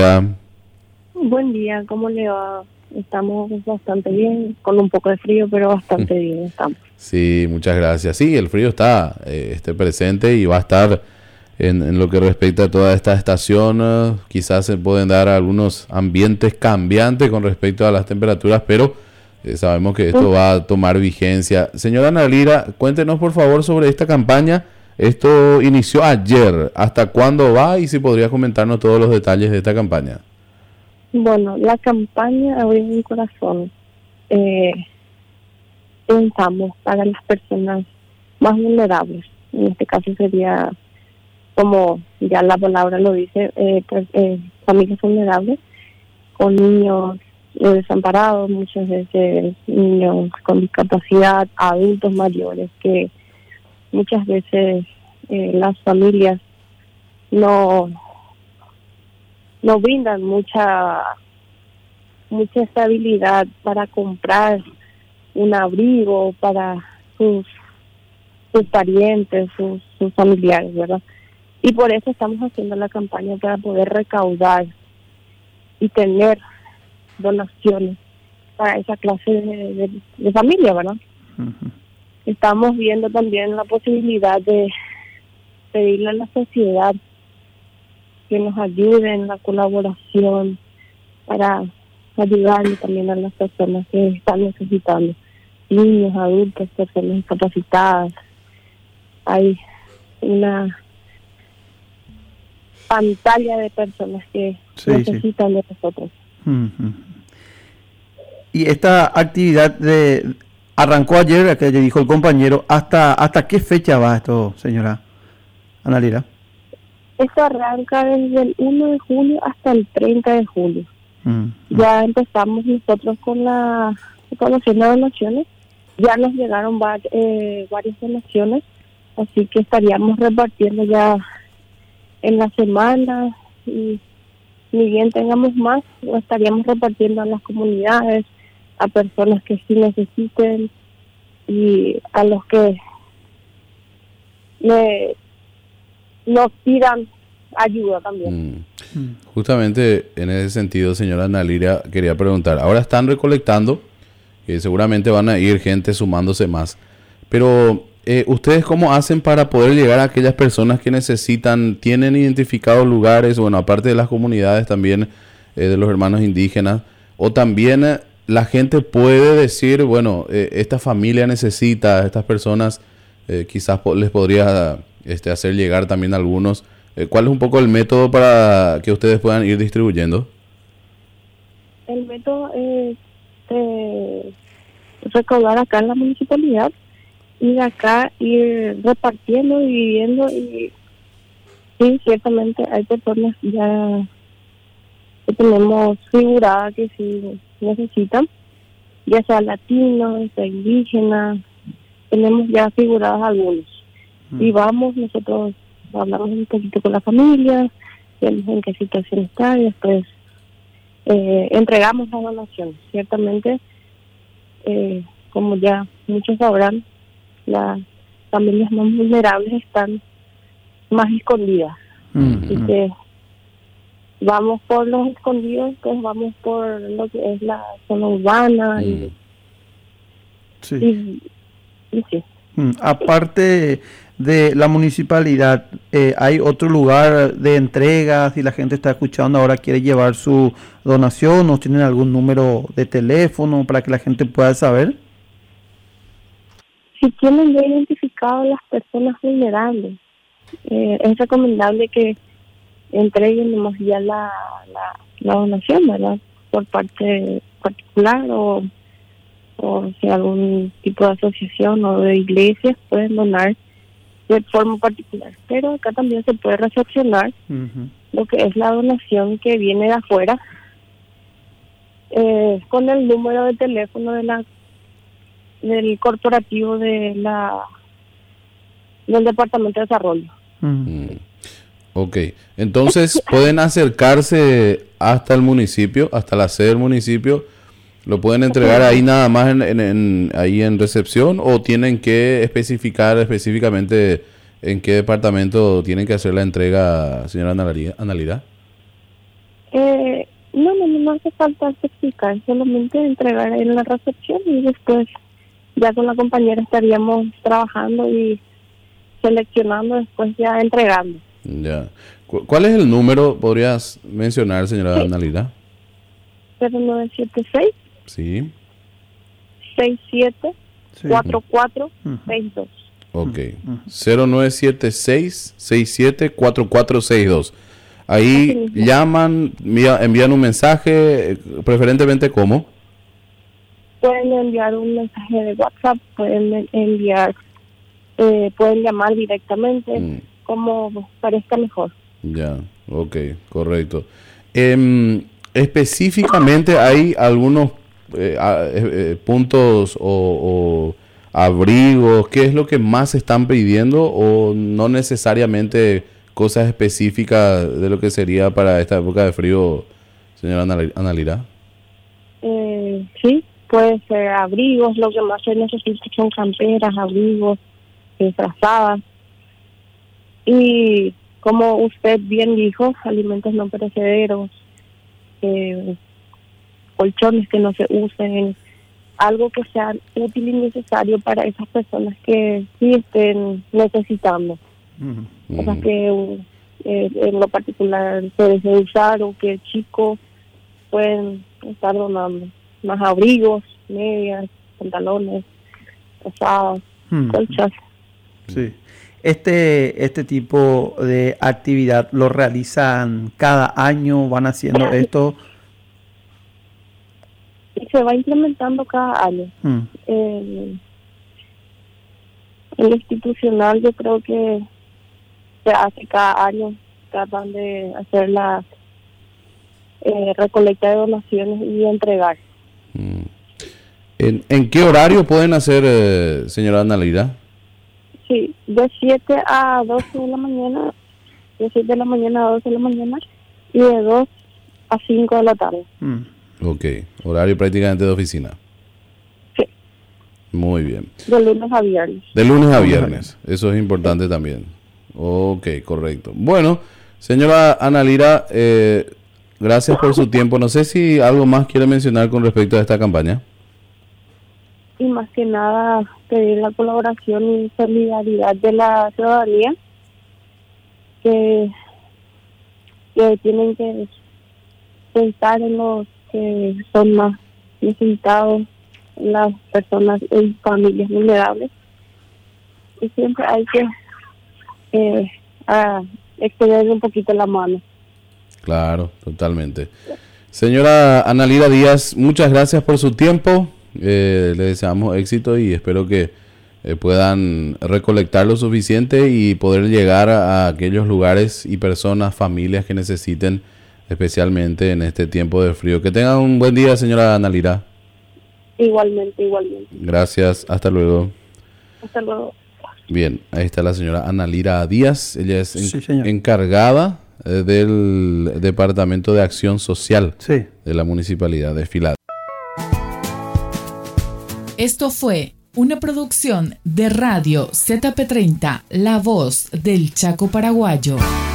día. Buen día, ¿cómo le va? Estamos bastante bien, con un poco de frío, pero bastante bien estamos. Sí, muchas gracias. Sí, el frío está presente y va a estar en lo que respecta a toda esta estación. Quizás se pueden dar algunos ambientes cambiantes con respecto a las temperaturas, pero sabemos que esto va a tomar vigencia. Señora Nalira, cuéntenos por favor sobre esta campaña. Esto inició ayer. ¿Hasta cuándo va? Y si podría comentarnos todos los detalles de esta campaña. Bueno, la campaña Abrir mi Corazón, pensamos para las personas más vulnerables. En este caso sería, como ya la palabra lo dice, familias vulnerables, con niños desamparados, muchas veces niños con discapacidad, adultos mayores, que muchas veces las familias no brindan mucha estabilidad para comprar un abrigo para sus parientes, sus familiares, ¿verdad? Y por eso estamos haciendo la campaña para poder recaudar y tener donaciones para esa clase de familia, ¿verdad? Uh-huh. Estamos viendo también la posibilidad de pedirle a la sociedad que nos ayude en la colaboración para ayudarle también a las personas que están necesitando, niños, adultos, personas discapacitadas. Hay una pantalla de personas que necesitan de nosotros. Uh-huh. Y esta actividad arrancó ayer, que le dijo el compañero, ¿hasta qué fecha va esto, señora Ana Lira? Esto arranca desde el 1 de julio hasta el 30 de julio. Ya empezamos nosotros con la recolección de donaciones. Ya nos llegaron varias donaciones, así que estaríamos repartiendo ya en la semana, y ni bien tengamos más, lo estaríamos repartiendo a las comunidades, a personas que sí necesiten y a los que nos pidan ayuda también. Justamente en ese sentido, señora Nalira, quería preguntar, ahora están recolectando, que seguramente van a ir gente sumándose más, pero ¿ustedes cómo hacen para poder llegar a aquellas personas que necesitan? ¿Tienen identificados lugares, bueno, aparte de las comunidades también de los hermanos indígenas, o también la gente puede decir, bueno, esta familia necesita, a estas personas quizás les podría hacer llegar también a algunos? ¿Cuál es un poco el método para que ustedes puedan ir distribuyendo? El método es recaudar acá en la municipalidad y de acá ir repartiendo, dividiendo, y sí, ciertamente hay personas ya que tenemos figuradas que sí necesitan, ya sea latinos, sea indígenas, tenemos ya figuradas algunos. Y vamos, nosotros hablamos un poquito con la familia, vemos en qué situación está y después entregamos la donación. Ciertamente, como ya muchos sabrán, las familias más vulnerables están más escondidas. Así que vamos por los escondidos, pues vamos por lo que es la zona urbana. Y sí. Aparte de la municipalidad, ¿hay otro lugar de entrega? Si la gente está escuchando ahora, quiere llevar su donación, ¿o tienen algún número de teléfono para que la gente pueda saber? Si tienen ya identificado las personas vulnerables, es recomendable que entreguen nomás ya la donación, ¿verdad? Por parte particular o si algún tipo de asociación o de iglesias pueden donar de forma particular. Pero acá también se puede recepcionar lo que es la donación que viene de afuera, con el número de teléfono del corporativo del Departamento de Desarrollo. Ok, entonces pueden acercarse hasta el municipio, hasta la sede del municipio. ¿Lo pueden entregar ahí nada más ahí en recepción, o tienen que especificar específicamente en qué departamento tienen que hacer la entrega, señora Ana Lira? No hace falta especificar, solamente entregar en la recepción y después ya con la compañera estaríamos trabajando y seleccionando, después ya entregando. Ya. ¿Cuál es el número? ¿Podrías mencionar, señora Analira? 0976 Sí. 67 4462. Ok. 0976 67 4462. Ahí llaman, envían un mensaje, preferentemente ¿cómo? Pueden enviar un mensaje de WhatsApp, pueden llamar directamente, como parezca mejor. Ya, ok, correcto. Específicamente hay algunos puntos o abrigos, ¿qué es lo que más están pidiendo o no necesariamente cosas específicas de lo que sería para esta época de frío, señora Analira? Sí, puede ser abrigos, lo que más se necesita son camperas, abrigos, frazadas y, como usted bien dijo, alimentos no perecederos, colchones que no se usen, algo que sea útil y necesario para esas personas que sí estén necesitando. Cosas que en lo particular se desea usar o que chicos pueden estar donando. Más abrigos, medias, pantalones, rosadas, colchas. Sí. Este tipo de actividad lo realizan cada año, van haciendo esto. Y se va implementando cada año. En lo institucional yo creo que se hace cada año, tratan de hacer la recolecta de donaciones y entregar. ¿En qué horario pueden hacer, señora Analira? Sí, de 7 a 12 de la mañana, de 7 de la mañana a 12 de la mañana y de 2 a 5 de la tarde. Ok, horario prácticamente de oficina. Sí. Muy bien. De lunes a viernes. De lunes a viernes, eso es importante también. Ok, correcto. Bueno, señora Analira, gracias por su tiempo. No sé si algo más quiere mencionar con respecto a esta campaña. Y más que nada pedir la colaboración y solidaridad de la ciudadanía que tienen que pensar en los que son más necesitados, las personas en familias vulnerables, y siempre hay que extender un poquito la mano. Claro, totalmente. Señora Analira Díaz, muchas gracias por su tiempo. Le deseamos éxito y espero que puedan recolectar lo suficiente y poder llegar a aquellos lugares y personas, familias que necesiten, especialmente en este tiempo de frío. Que tengan un buen día, señora Analira. Igualmente. Gracias, hasta luego. Hasta luego. Bien, ahí está la señora Analira Díaz. Ella es encargada del Departamento de Acción Social de la Municipalidad de Filadelfia. Esto fue una producción de Radio ZP30, La Voz del Chaco Paraguayo.